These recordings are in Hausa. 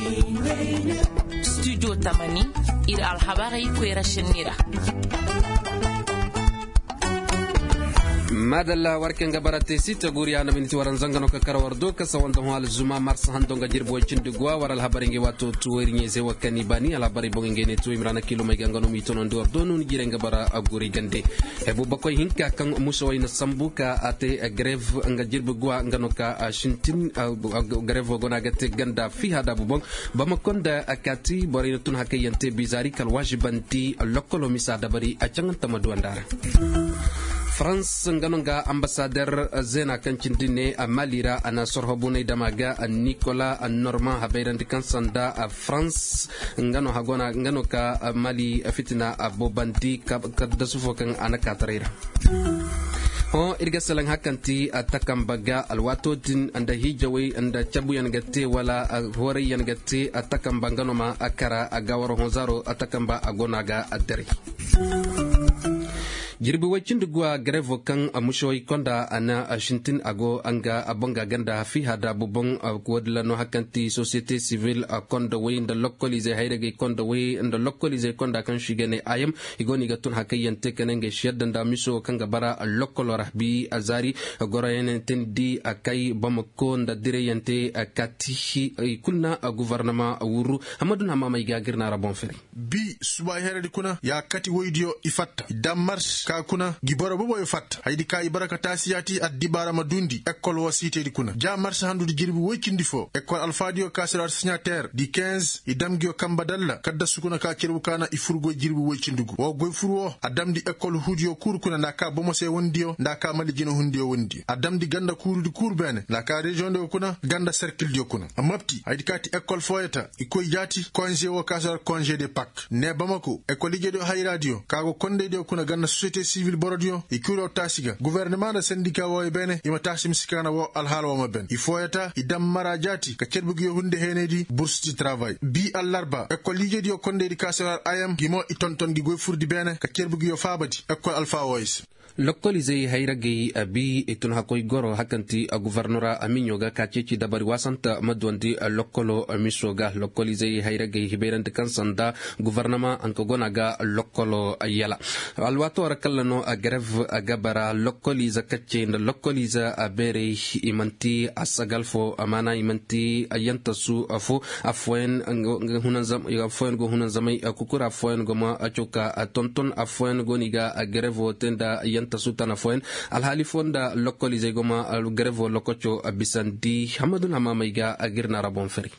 Studio Tamani ira alhabari kwera shenira. madalla warkenga barate sita guri ana miniti waran zangano ka karawardo ka sawanda hal zuma mars handonga jirbo cindigwa waral habaringe wato tuwerinye ze wakani bani ala bari bongenge ne tu imrana kilo mai gangano mi tonon do donu jirenga bara aguri gande hebu bakoy hinka kan muso ina sambuka ate greve nga jirbo gwa ngano ka shintin greve gona gate ganda fi hada bubong bamakonda akati bari tun hakayante bizari kal wajibanti lokolo misada bari acangan tamadu andara France nganonga ambassadeur Zena kancindine a Malira ana sorhobune damaga a Nicolas a Normand habeirandi kansanda a France ngano hagona ngano ka Mali fitina a bobandi ka dasufo kan ana katarira irga salang hakanti atakambaga alwato din anda hijawi anda chabu yangate wala hore yangate atakambanga noma akara agawaro honzaro atakamba agonaga adere jirbi wacin dugwa grevo kan amushoy konda ana ashintin ago anga abonga ganda fi hada bubong kodla no hakanti societe civile konda way nda localize hayrege konda way nda localize konda kan shigene ayam igoni gatun hakayante kanenge shedda miso kanga bara lokolo rahbi azari gorayene tendi akai bamako nda direyante katihi kunna gouvernement wuru hamadun hamama igagirna rabon feri bi suba heredi kuna ya kati woydio ifatta damars ka kuna gibara bobo fatta haydi ka ibaraka tasiyati addibara madundi école wasite di kuna ja marche handude jirbi woykindi fo école alfadio kasrar signataire di 15 idamgio kambadalla kadda sukuna ka kirbu kana ifurgo jirbi woykindugo o goy furwo adamdi école hudio kur kuna ndaka bomose wondio ndaka mali jino hundio wondi adamdi ganda kurudi kurbene ndaka region de kuna ganda cercle dio kuna amapti haydi kati école foyeta ikoy jati congé wo kasar congé de Pâques ne bamako école jedo hay radio kago konde dio kuna ganda société civil borodio ikuro tasiga gouvernement da syndicat wo bene ima tasim sikana wo alhalo ma ben ifoyata idam marajati ka kedbugi hunde henedi bourse du travail bi allarba école lijedio konde di kasar ayam gimo itonton gi goy furdi bene ka kedbugi yo fabati école alpha voice lokolize hayragi abi itun hakoy goro hakanti a guvernora aminyoga kaceci dabari wasanta madwandi lokolo misoga lokolize hayragi hiberante kansanda gouvernement anko gonaga lokolo yala alwato rakallano a greve agabara lokoliza kacce nda lokoliza abere imanti asagalfo amana imanti ayantasu afo afwen go hunan zamai kukura afwen go ma achoka tonton afwen goniga a greve tenda tasutana foen alhali fonda lokolize goma al grevo lokocho abisandi hamadun hamamaiga agirna rabon feri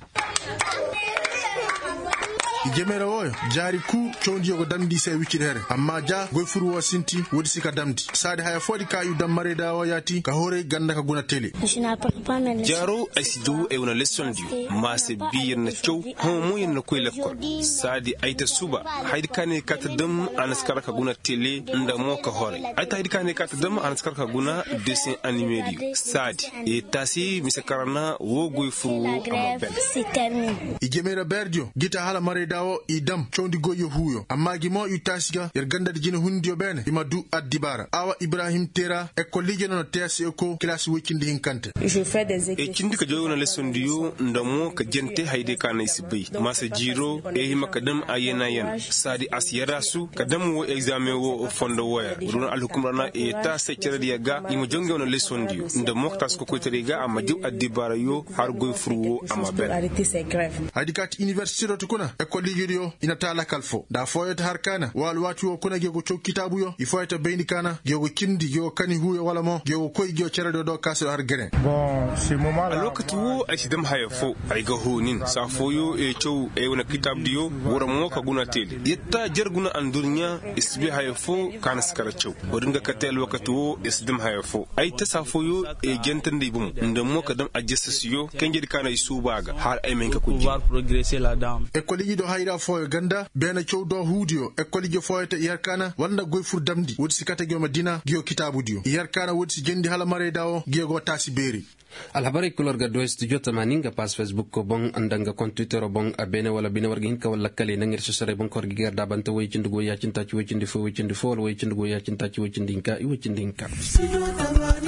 Ijemera woyo jari ku chonji yogo damdi se wikidere amma ja goy furu wasinti wodi sika damdi sade haya fodi kayu dammare da wayati ka hore ganda ka guna tele jaro asidu e una lesson du ma se biir na chow ho mo yen na koy lekkol sadi ayta suba haydi kane kata dum anaskar ka guna tele nda mo ka hore ayta haydi kane kata dum anaskar ka guna dessin animé du sadi e tasi misakarana wo goy furu amabel Ijemera berdio gita hala mare dawo idam chondi goyo huyo amma gimo utasiga yer ganda di jina hundio bene imadu addibara awa Ibrahim Tera e kollige no tesi ko classe wikindi hinkante e kindi ka joyo na lesson diyo ndamo ka jente hayde kana isibai masa jiro e hima kadam ayena yen sadi asyara su kadam wo examen wo fondo waya run alhukumrana e ta secere diaga imo jonge na lesson diyo ndamo ka tas ko koteriga amma diw addibara yo har goy furwo amma ben hadikat university do tukuna ligirio inatala kalfo da foyata harkana wal watu kuna gego chok kitabu yo ifoyata beini kana gego kindi gego kani huyo wala mo gego koy gego cerado do kaso har gene bon ce moment là lokati wo asidam hayfo ay ga honin sa foyo e chow e wona kitab diyo wora mo ka guna tele yetta jerguna andurnya isbi hayfo kana skara chow bodinga katel wakati wo isdam hayfo ay ta sa foyo e gentande bum ndam mo ka dam ajessasiyo kenje kana isubaga har ay men ka ko pouvoir progresser la dame do hayra foyo ganda bena chowdo hudio e kolije foyata yarkana wanda goy fur damdi wodi sikata gyo madina gyo kitabu dio yarkana wodi jendi hala mare dawo gyo tasi beri alhabari kulor ga do studio tamaninga pas Facebook ko bon andanga kon Twitter bon abene wala bine wargi hinka wala kale nangir so sare bon kor gi gerda banta way cindu go ya cinta ci way cindi fo way cindi fo way cindi go ya cinta ci way cindi hinka i way cindi hinka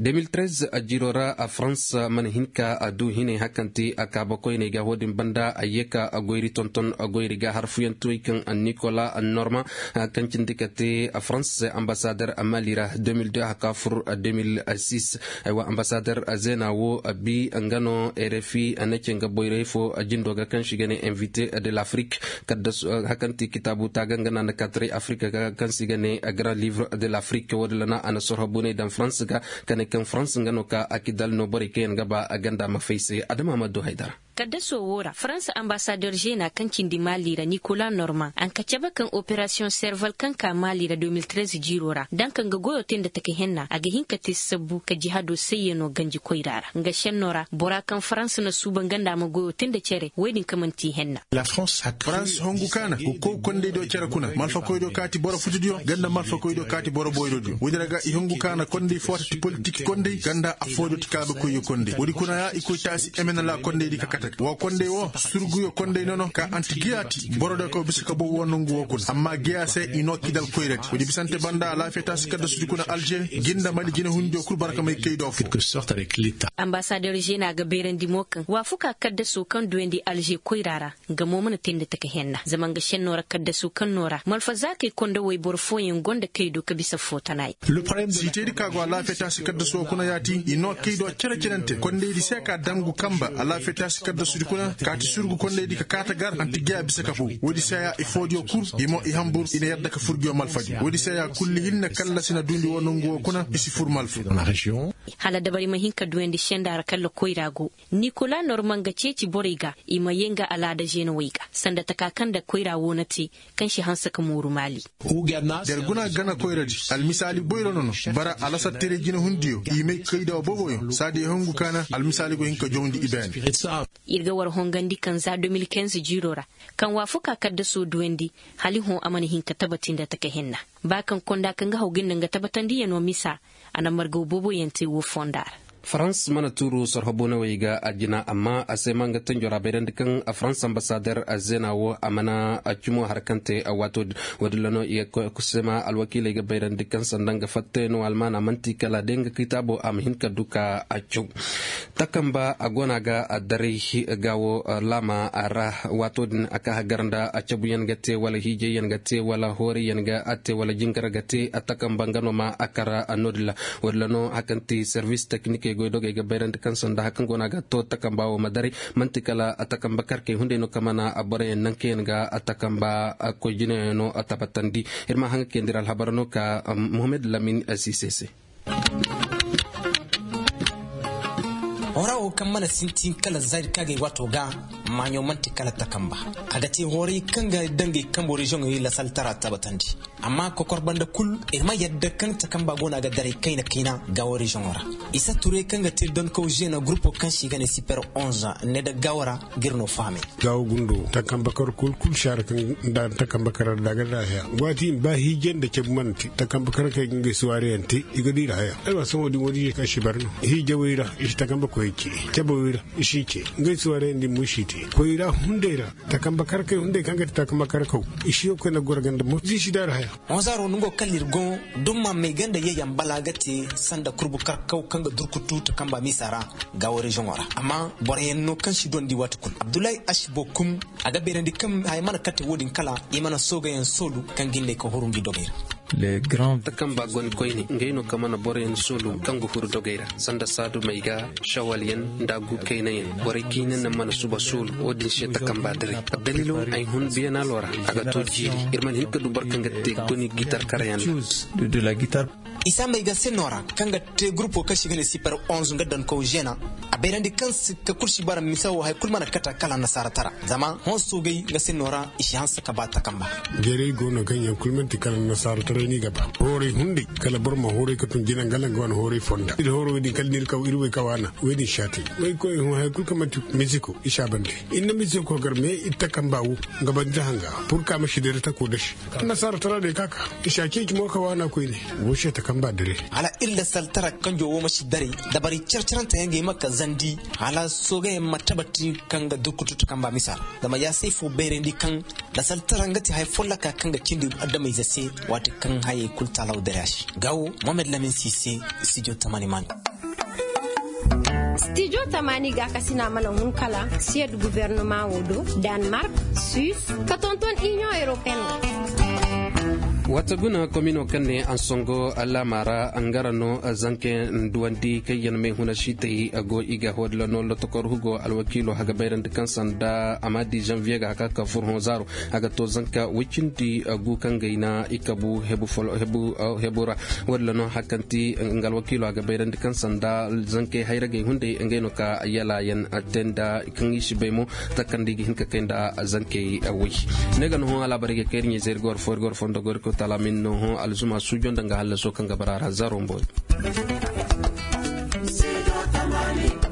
2013 a jirora a France man hinka a du hine hakanti a kaba koyne ga hodin banda a yeka a goyri tonton a goyri ga harfuyan tuikan a Nicolas Norma kancin dikate a France ambassadeur a Malira 2002 haka fur a 2006 aywa ambassadeur a Zenawo a bi ngano RFI a nakin ga boyrefo a jindo ga kan shigane invité de l'Afrique kadda hakanti kitabu ta gangana na katre Afrique ga kan sigane a grand livre de l'Afrique wadlana ana sorhabune dan France ga kan France ngano ka akidal no bari ken gaba aganda mafaise Adama Madu Haidara kadda sowora France ambassadeur jena kankin di Malira Nicolas Norman an kacaba kan operation Serval kan ka Malira 2013 jirora dan kan ga goyotin da take henna aga hinka tissabu ka jihado sayyano ganji koirara nga shennora bora kan France na suban ganda ma goyotin da cere wedin kamanti henna la France hongu kana ko konde do cere kuna malfa koydo kati bora futudio ganda malfa koydo kati bora boydo wodiraga hongu kana konde forti politique konde ganda afodo tikabe koyo konde wodi kuna ya iko tasi emena la konde di kakata wa konde wo surguyo konde nono ka antigiyati boroda ko bisika bo wonongu wo kun amma giyase ino kidal koyrati wodi bisante banda la feta sikada sudi kuna Alger ginda mali gina hundio kur baraka may kaydo fu quelque sorte avec l'état ambassadeur jena ga berendi mokan wa fuka kadda su kan duwendi Alger koyrara ga momana tinde take henna zaman ga shennora kadda su kan nora malfa zake konda way borfoyen gonda kaydo ka bisa fotanai le problème si tedi ka go la feta sikada su kuna yati ino kaydo cerecenante konde di seka dangu kamba ala feta sikada sudi kuna kati surgu konde di ka kata gar antigia bisa ka fu wodi saya e fodio kur imo e hambur ina yadda ka furgio malfaji wodi saya kulli hinna kalla sina dundi wonongo kuna isi fur malfu dans la région hala dabari mahinka duwendi shendara kala koirago Nicolas Norman ga ceci boriga ima yenga alada jena waiga sanda takakan da koira wonati kan shi hansa ka muru mali derguna gana koiradi almisali boyro nono bara alasa tere jina hundiyo ime kaida boboyo sadi hongu kana almisali go hinka jondi iben irga war hongandi kan za 2015 jirora kan wafuka kadda so duwendi hali hon amani hinka tabatin da take henna bakan konda kan ga hogin nga tabatan diya no misa ana margo bobo yente wo fondar France mana turu sarhabona waiga ajina amma ase manga tanjora beran kan a France ambassadeur azena wo amana achumo harkante wato wadlano ya kusema alwakile ga beran kan sandanga fatteno almana manti kala denga kitabo am hinka duka achu takamba agona ga adari gawo lama ara wato din aka hagaranda achabu yan gate wala hije yan gate wala hori yan ga ate wala jinkara gate atakamba ngano ma akara anodla wadlano hakanti service technique goydoge ga bayrande kan sonda hakan gona ga to takambawo madari mantikala atakamba karke hunde no kamana abore nanken ga atakamba ko jine no atabatandi irma hanga kendiral habarno ka Mohamed Lamine Assisese ora o kamana sintin kala zair kage wato ga manyo manti kala takamba agati hori kanga dangi kambo region yi la saltara tabatandi amma ko korbanda kul irma yadda kan takamba gona ga dare kaina ga region ora isa ture kanga til don ko jena groupe kan shiga ne super 11 ne da gawara girno fami gaw gundo takamba kor kul shar kan da takamba kar daga da ya wati ba hijen da ke manti takamba kar kai ngi suware anti igadi da ya ai waso wodi ka shibarno hije wira ishi takamba ko yake kebo ishi ke ngai suware ndi mushiti ko ira hundera takamba kar kai hunde kanga takamba kar ko ishi ko na gorganda mo ji shi da haya onzaro nungo kalirgo dumma mai ganda yayan balagati sanda kurbu karkau kanga durkutu takamba misara gawo region ora amma boreyen no kan shi dondi watukun Abdullahi Ashbokum aga berendi kam ay mana kate wodin kala imana soga yan solu kan ginde ko horungi dogir les grands takamba gon koyni ngeyno kamana boren sulu kango hur dogeira sanda sadu maiga shawaliyen ndagu kaynayen bore kinen man suba sul odin she takamba dare dalilo ay hun biena lora aga to jiri irman hin kadu barkanga te koni guitar karayan de la guitare isa maiga senora kanga te grupo kashi gane super 11 ngadan ko jena aberandi kansi ka kurshi bara misawo hay kulmana kata kala nasara tara zama hon sugay ga senora ishi hansa ka bata kamba gere gono ganyan kulmanti kala nasara tara ni gaba hore hundi kala borma hore ka tun jina ngala ngwan hore fonda il hore di kalnir ka irwe kawana wedi shati mai ko ho hay kul kamatu misiko isha bande inna misiko garme ittakambawu gaban jahanga pour ka mashi dare ta ko dashi nasara tara de kaka isha ke ki mo kawana ko ne woshe ta kamba dare ala illa saltara kanjo wo mashi dare dabari cerceranta yange maka zandi ala soga matabati kanga dukutu kamba misal dama ya sai fo berendi kan da saltara ngati hay follaka kanga cindi adama izase wata kan haye kulta law darash gawo Mohamed Lamine Cissé studio Tamani Man Studio Tamani ga kasina mana hun kala siège gouvernement wodo Danemark, Suisse, katonton Union Européenne. wata guna komino kanne an songo alla mara angarano zanke nduandi kayen me huna shitei ago iga hodla no lotokor hugo alwakilo haga bayran kan sanda amadi janvier ga ka furhon zaro haga to zanka wicindi agu kangaina ikabu hebu folo hebura wadla no hakanti ngal wakilo haga bayran kan sanda zanke hayrage hunde ngeno ka yala yan atenda kan ishibemo takandi hinka kenda zanke awi nega no ala barige kernye zergor forgor fondo gor ko talamin no alzuma sujon danga halla so kan gabara zarombo.